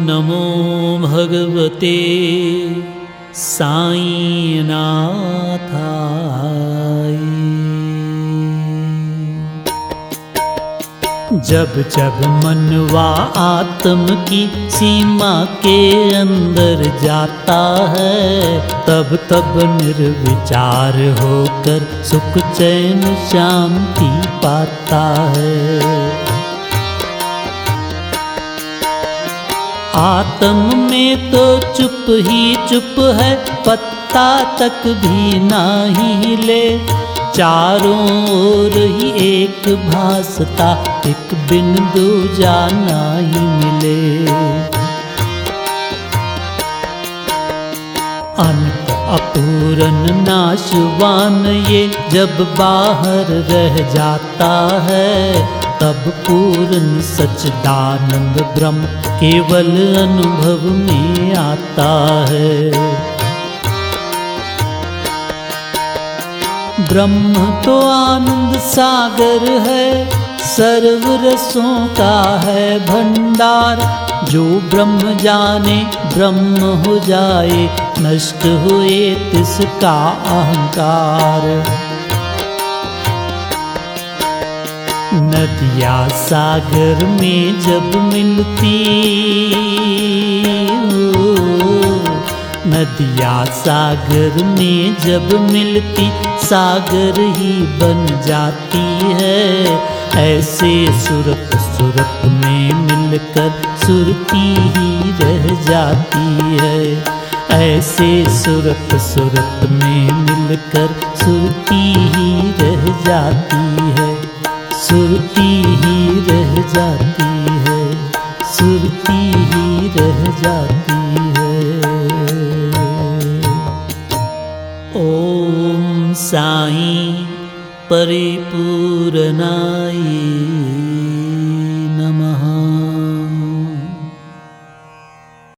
नमो भगवते साईं नाथाय। जब जब मनवा आत्म की सीमा के अंदर जाता है, तब तब निर्विचार होकर सुख चैन शांति पाता है। आत्म में तो चुप ही चुप है, पत्ता तक भी नाही ले। चारों ओर ही एक भासता, एक बिंदु जाना ही मिले। अनंत अपूरन नाशवान ये जब बाहर रह जाता है, तब पूर्ण सच्चिदानंद ब्रह्म केवल अनुभव में आता है। ब्रह्म तो आनंद सागर है, सर्व रसों का है भंडार। जो ब्रह्म जाने ब्रह्म हो जाए, नष्ट हुए तिसका अहंकार। नदिया सागर में जब मिलती, नदिया सागर में जब मिलती, सागर ही बन जाती है। ऐसे सूरत सूरत में मिलकर सुरती ही रह जाती है। ऐसे सूरत सूरत में मिलकर सुरती ही रह जाती है। सुरती ही रह जाती है, सुरती ही रह जाती है। ओम साईं परिपूरनाय।